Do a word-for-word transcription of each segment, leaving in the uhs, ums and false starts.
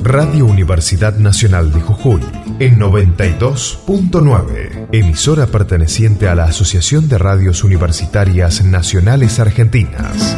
Radio Universidad Nacional de Jujuy, en noventa y dos punto nueve, emisora perteneciente a la Asociación de Radios Universitarias Nacionales Argentinas.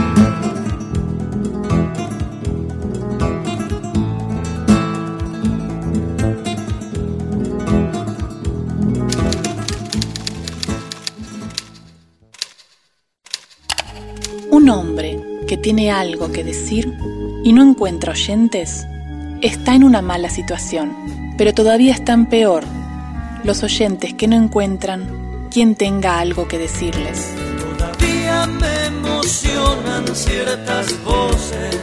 Un hombre que tiene algo que decir y no encuentra oyentes está en una mala situación, pero todavía están peor los oyentes que no encuentran quien tenga algo que decirles. Todavía me emocionan ciertas voces,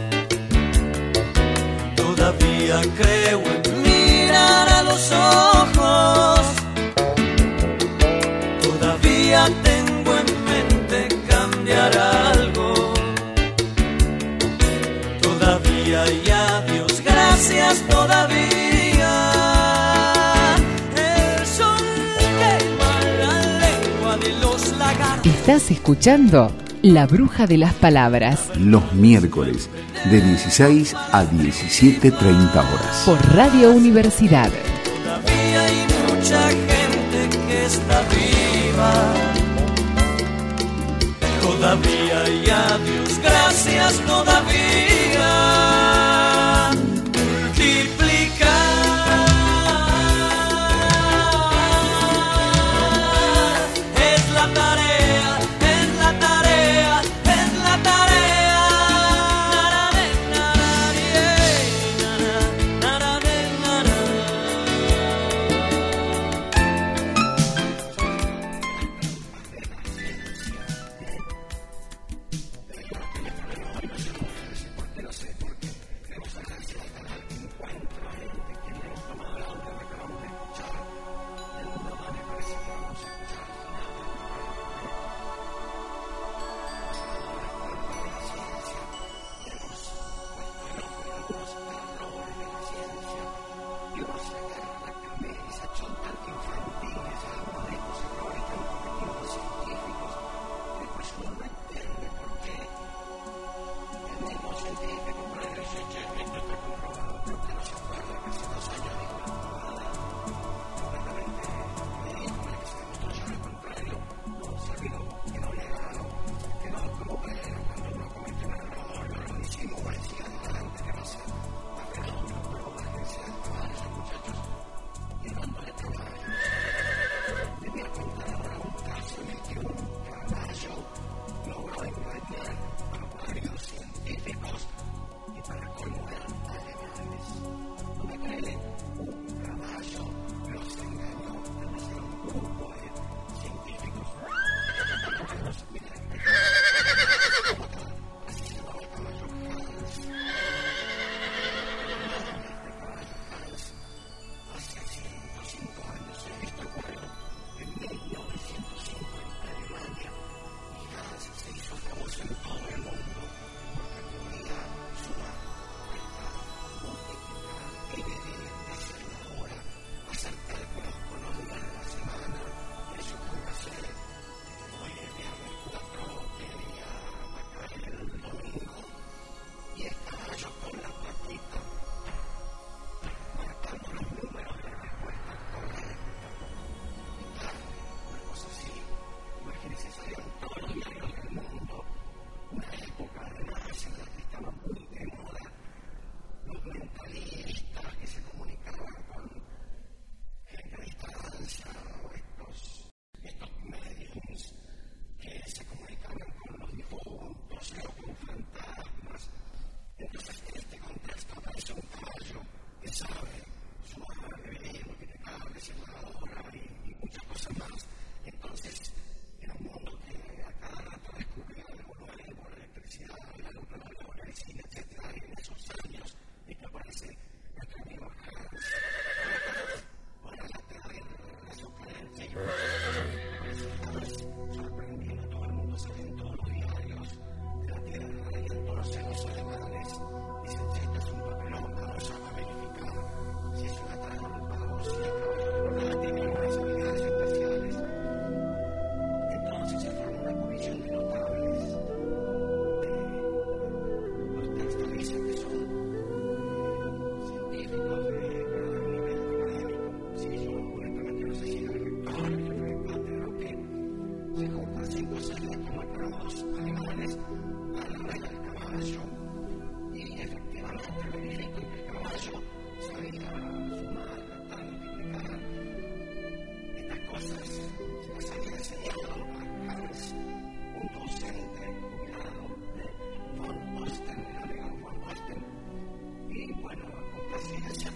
todavía creo en mirar a los ojos, todavía tengo en mente cambiar algo, todavía y adiós, gracias todavía. El sol quema la lengua de los lagartos. Estás escuchando La Bruja de las Palabras. Los miércoles de dieciséis a diecisiete treinta horas. Por Radio Universidad. Todavía hay mucha gente que está viva. Todavía y adiós, gracias todavía. Multiplicar es la tarea, es la tarea, es la tarea.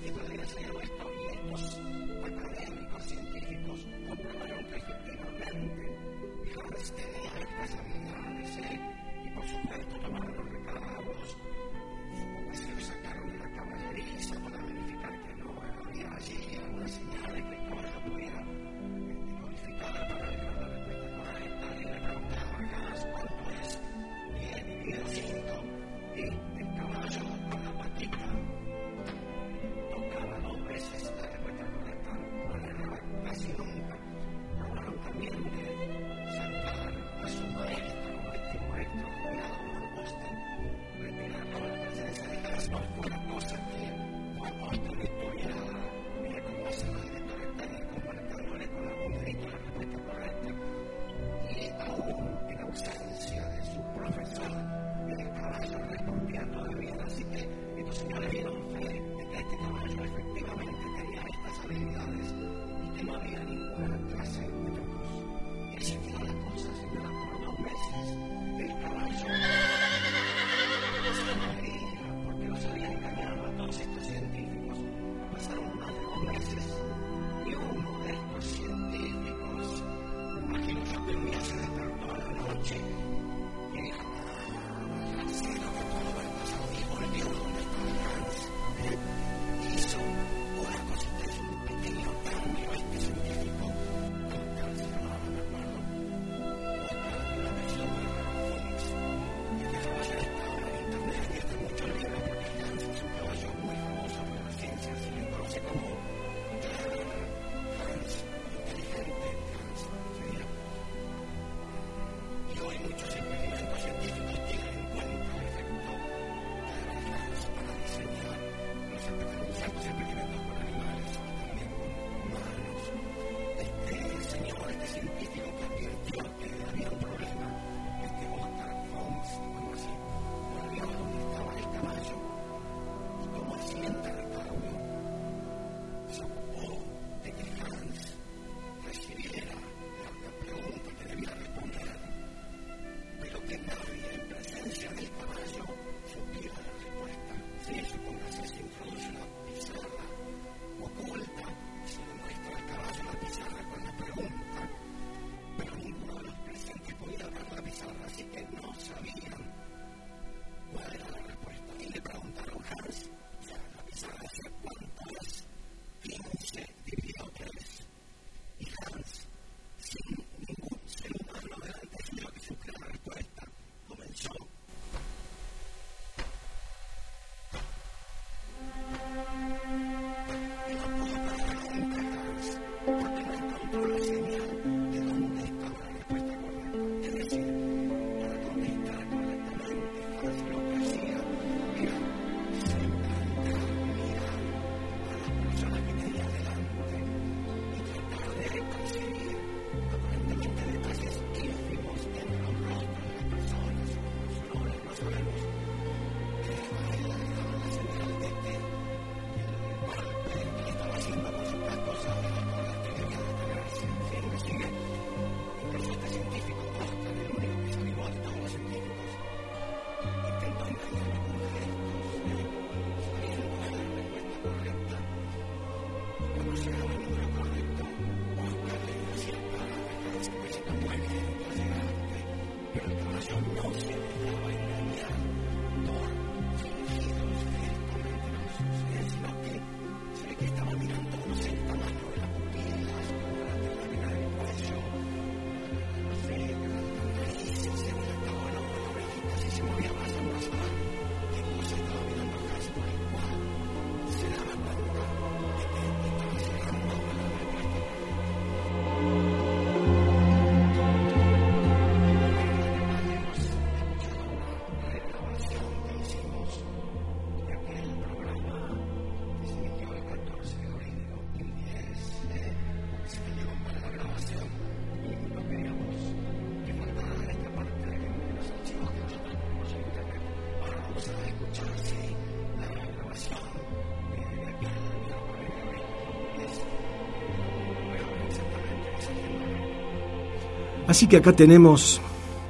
Así que acá tenemos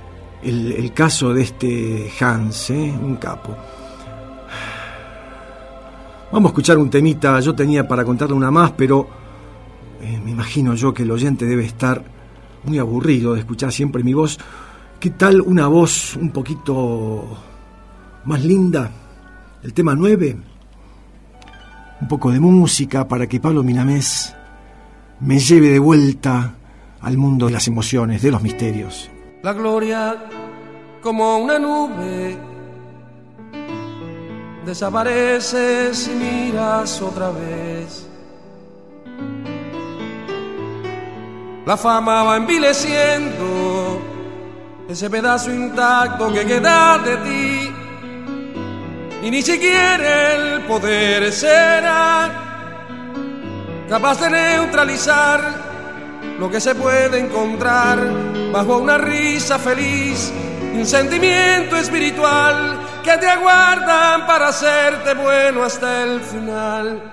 el, el caso de este Hans, ¿eh? Un capo. Vamos a escuchar un temita. Yo tenía para contarle una más, pero eh, me imagino yo que el oyente debe estar muy aburrido de escuchar siempre mi voz. ¿Qué tal una voz un poquito más linda? El tema nueve. Un poco de música para que Pablo Milanés me lleve de vuelta al mundo de las emociones, de los misterios. La gloria, como una nube, desaparece si miras otra vez. La fama va envileciendo ese pedazo intacto que queda de ti, y ni siquiera el poder será capaz de neutralizar lo que se puede encontrar bajo una risa feliz y un sentimiento espiritual que te aguardan para hacerte bueno hasta el final.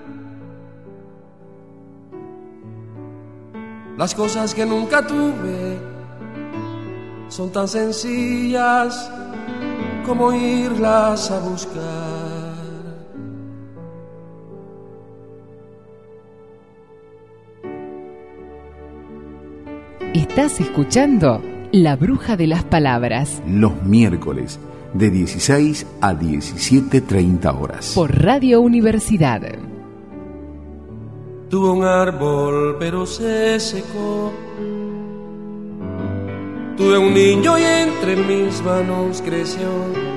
Las cosas que nunca tuve son tan sencillas como irlas a buscar. Estás escuchando La Bruja de las Palabras. Los miércoles de dieciséis a diecisiete treinta horas. Por Radio Universidad. Tuve un árbol pero se secó. Tuve un niño y entre mis manos creció.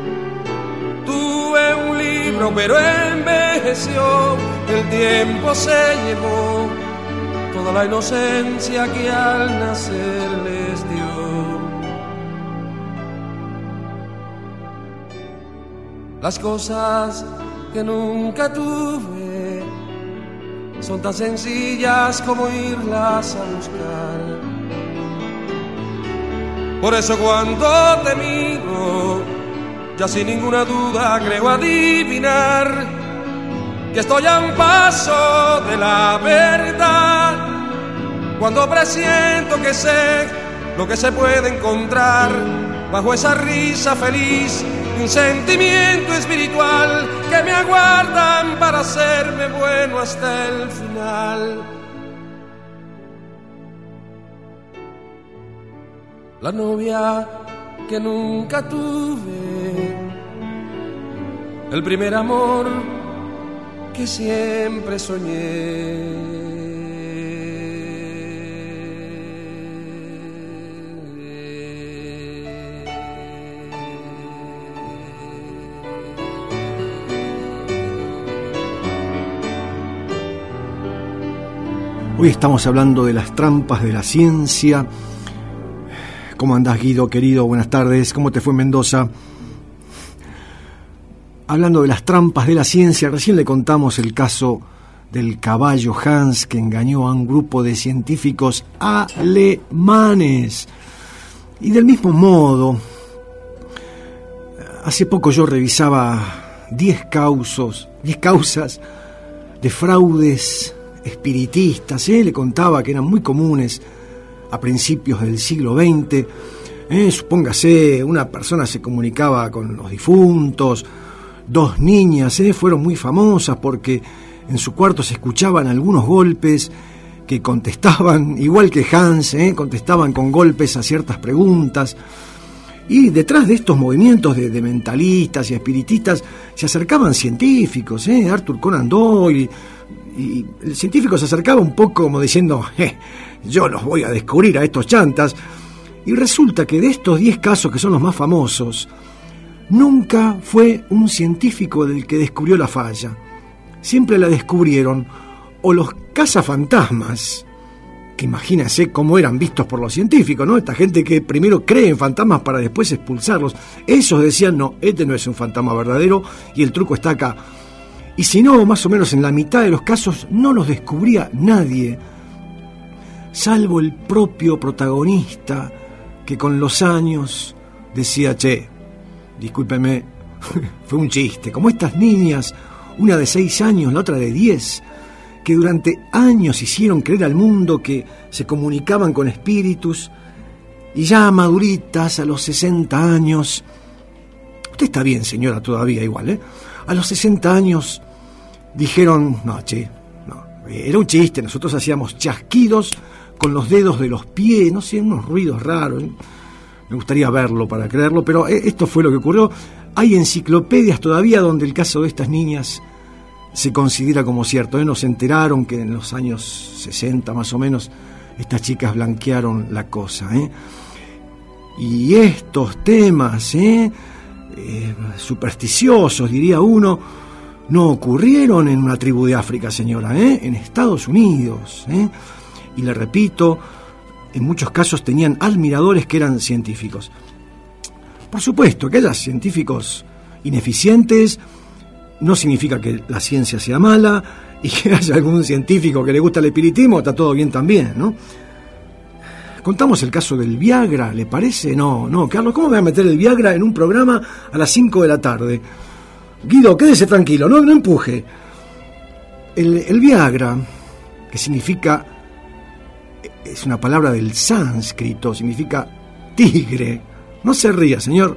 Tuve un libro pero envejeció. El tiempo se llevó toda la inocencia que al nacer les dio. Las cosas que nunca tuve son tan sencillas como irlas a buscar. Por eso cuando te miro, ya sin ninguna duda creo adivinar que estoy a un paso de la verdad. Cuando presiento que sé lo que se puede encontrar bajo esa risa feliz, un sentimiento espiritual que me aguardan para hacerme bueno hasta el final. La novia que nunca tuve, el primer amor que siempre soñé. Hoy estamos hablando de las trampas de la ciencia. ¿Cómo andás, Guido, querido? Buenas tardes. ¿Cómo te fue en Mendoza? Hablando de las trampas de la ciencia, recién le contamos el caso del caballo Hans que engañó a un grupo de científicos alemanes. Y del mismo modo, hace poco yo revisaba diez causas, diez causas de fraudes espiritistas, ¿eh? Le contaba que eran muy comunes a principios del siglo veinte. Eh, supóngase, una persona se comunicaba con los difuntos. Dos niñas eh, fueron muy famosas porque en su cuarto se escuchaban algunos golpes que contestaban, igual que Hans, eh, contestaban con golpes a ciertas preguntas. Y detrás de estos movimientos de, de mentalistas y espiritistas se acercaban científicos, eh, Arthur Conan Doyle, y el científico se acercaba un poco como diciendo, eh, yo los voy a descubrir a estos chantas. Y resulta que de estos diez casos que son los más famosos, nunca fue un científico del que descubrió la falla. Siempre la descubrieron o los cazafantasmas, que imagínense cómo eran vistos por los científicos, ¿no? Esta gente que primero cree en fantasmas para después expulsarlos. Esos decían, no, este no es un fantasma verdadero y el truco está acá. Y si no, más o menos en la mitad de los casos no los descubría nadie, salvo el propio protagonista, que con los años decía, che, discúlpeme, fue un chiste. Como estas niñas, una de seis años, la otra de diez, que durante años hicieron creer al mundo que se comunicaban con espíritus, y ya maduritas, a los sesenta años, usted está bien, señora, todavía igual, ¿eh? A los sesenta años dijeron, no, che, no, era un chiste, nosotros hacíamos chasquidos con los dedos de los pies, no sé, unos ruidos raros, me gustaría verlo para creerlo, pero esto fue lo que ocurrió. Hay enciclopedias todavía donde el caso de estas niñas se considera como cierto, ¿eh? Nos enteraron que en los años sesenta más o menos estas chicas blanquearon la cosa, ¿eh? Y estos temas, ¿eh? Eh, supersticiosos, diría uno, no ocurrieron en una tribu de África, señora, ¿eh? En Estados Unidos, ¿eh? Y le repito, en muchos casos tenían admiradores que eran científicos. Por supuesto, que haya científicos ineficientes no significa que la ciencia sea mala, y que haya algún científico que le gusta el espiritismo, está todo bien también, ¿no? Contamos el caso del Viagra, ¿le parece? No, no, Carlos, ¿cómo me voy a meter el Viagra en un programa a las cinco de la tarde? Guido, quédese tranquilo, no, no empuje. El, el Viagra, que significa, es una palabra del sánscrito, significa tigre. No se ría, señor.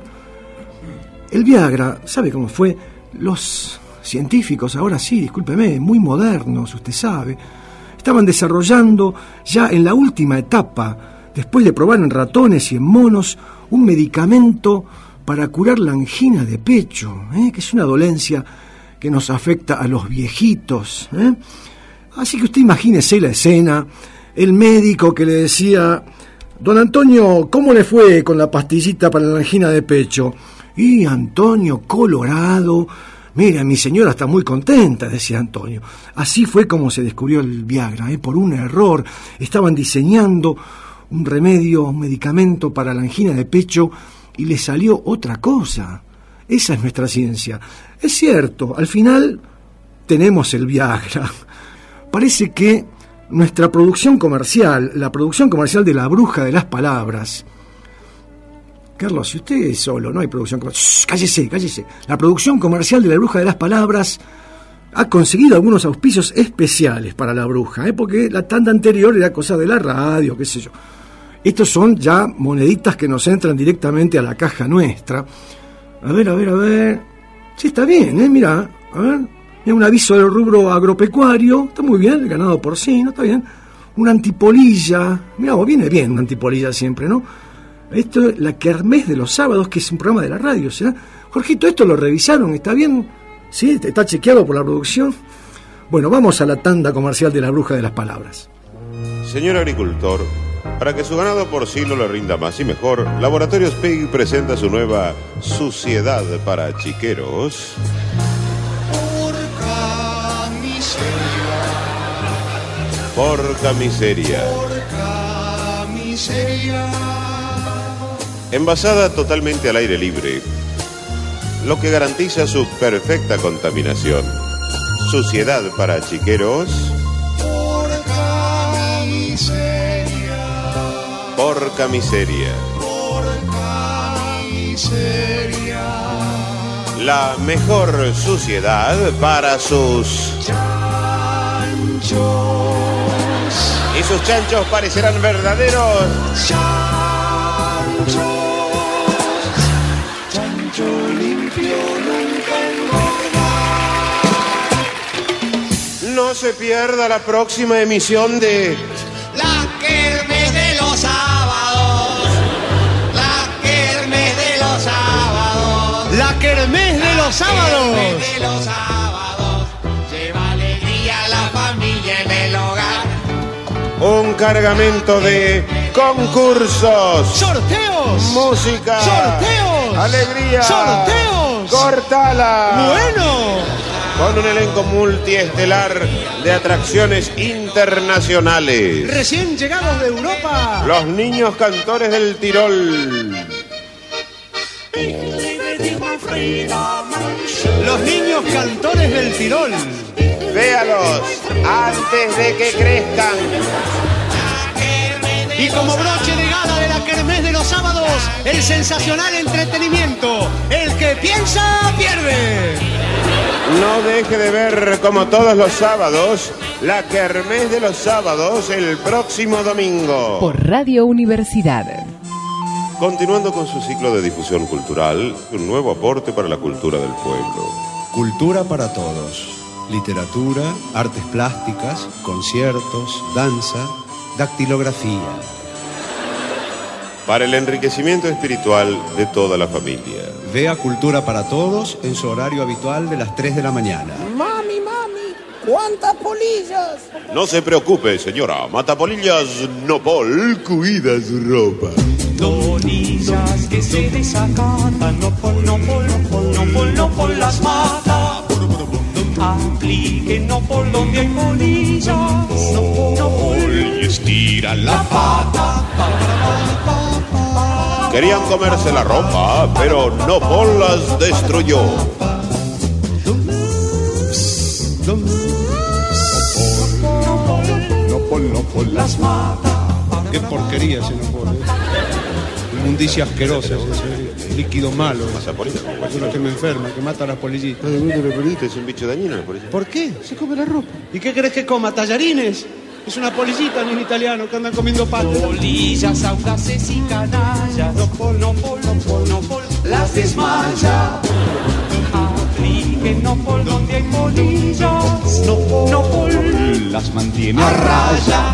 El Viagra, ¿sabe cómo fue? Los científicos, ahora sí, discúlpeme, muy modernos, usted sabe, estaban desarrollando ya en la última etapa, después de probar en ratones y en monos, un medicamento para curar la angina de pecho, ¿eh? Que es una dolencia que nos afecta a los viejitos, ¿eh? Así que usted imagínese la escena, el médico que le decía, don Antonio, ¿cómo le fue con la pastillita para la angina de pecho? Y Antonio, colorado, mira, mi señora está muy contenta, decía Antonio. Así fue como se descubrió el Viagra, ¿eh? Por un error. Estaban diseñando un remedio, un medicamento para la angina de pecho y le salió otra cosa. Esa es nuestra ciencia. Es cierto, al final tenemos el Viagra. Parece que nuestra producción comercial, la producción comercial de La Bruja de las Palabras... Carlos, si usted es solo, no hay producción comercial. Shh, cállese, cállese. La producción comercial de La Bruja de las Palabras ha conseguido algunos auspicios especiales para La Bruja, ¿eh? Porque la tanda anterior era cosa de la radio, qué sé yo. Estos son ya moneditas que nos entran directamente a la caja nuestra. A ver, a ver, a ver. Sí, está bien, ¿eh? Mirá, a ver. Mira, un aviso del rubro agropecuario. Está muy bien, el ganado porcino, está bien. Una antipolilla. Mirá, viene bien una antipolilla siempre, ¿no? Esto es la Kermés de los sábados, que es un programa de la radio, ¿será? Jorgito, ¿esto lo revisaron? ¿Está bien? ¿Sí? ¿Está chequeado por la producción? Bueno, vamos a la tanda comercial de La Bruja de las Palabras. Señor agricultor, para que su ganado porcino le rinda más y mejor, Laboratorios Pig presenta su nueva Suciedad para Chiqueros. Porca miseria. Porca miseria. Porca miseria. Envasada totalmente al aire libre, lo que garantiza su perfecta contaminación. Suciedad para chiqueros. Porca miseria. Porca miseria. Porca miseria. La mejor suciedad para sus chanchos. Y sus chanchos parecerán verdaderos chanchos. Chancho limpio nunca engorda. No se pierda la próxima emisión de La Kermés de los sábados. La Kermés de los sábados. La Kermés de los sábados. La Kermés de los sábados. Lleva alegría a la familia en el hogar. un cargamento de concursos, sorteos, música, sorteos, alegría, sorteos, cortala. Bueno, con un elenco multiestelar de atracciones internacionales. Recién llegados de Europa, los niños cantores del Tirol. Los niños cantores del Tirol. Véalos antes de que crezcan. Y como broche de gala de la Kermés de los sábados, el sensacional entretenimiento. El que piensa, pierde. No deje de ver, como todos los sábados, la Kermés de los sábados el próximo domingo. Por Radio Universidad. Continuando con su ciclo de difusión cultural, un nuevo aporte para la cultura del pueblo. Cultura para todos. literatura, artes plásticas, conciertos, danza, dactilografía. Para el enriquecimiento espiritual de toda la familia. Vea Cultura para Todos en su horario habitual de las tres de la mañana. Mami, mami, ¿cuántas polillas? No se preocupe, señora. Matapolillas Nopol cuida su ropa. Polillas que se desacatan, Nopol, Nopol, Nopol, Nopol, Nopol las mata. Apliquen Nopol donde hay polillas, Nopol, Nopol, y estira la pata. Querían comerse la ropa, pero Nopol las destruyó. Nopol, Nopol las mata. Qué porquería ese Nopol. Inmundicia asquerosa, ese líquido malo. Es uno que me enferma, que mata a las polillitas. Es un bicho dañino la polilla. ¿Por qué? Se come la ropa. ¿Y qué crees que coma? ¿Tallarines? Es una polillita, no es italiano, que andan comiendo patas. polillas audaces y canallas, Nopol, Nopol, Nopol, Nopol las desmaya. Apliquen Nopol donde hay polillas, Nopol, Nopol las mantiene a raya.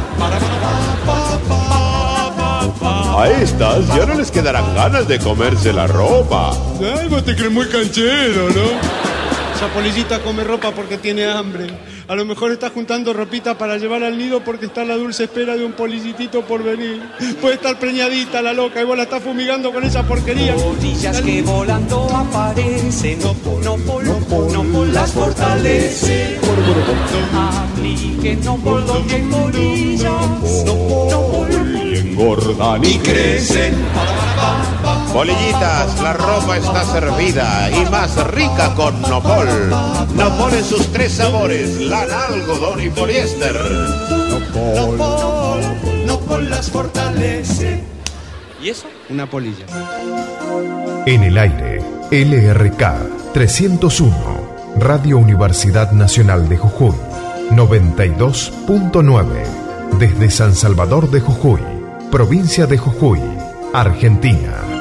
A estas ya no les quedarán ganas de comerse la ropa. Ay, vos te crees muy canchero, ¿no? Esa polillita come ropa porque tiene hambre. A lo mejor está juntando ropita para llevar al nido porque está a la dulce espera de un polillitito por venir. Puede estar preñadita la loca y vos la estás fumigando con esa porquería. Polillas que volando aparecen, Nopol, Nopol, Nopol, Nopol las fortalece. Apliquen Nopol donde hay polillas, Nopol, Nopol, y engordan y crecen. Polillitas, la ropa está servida y más rica con Nopol. Nopol en sus tres sabores, lana, algodón y poliéster. Nopol, Nopol, Nopol las fortalece. ¿Y eso? Una polilla. En el aire, L R K trescientos uno, Radio Universidad Nacional de Jujuy, noventa y dos punto nueve, desde San Salvador de Jujuy, provincia de Jujuy, Argentina.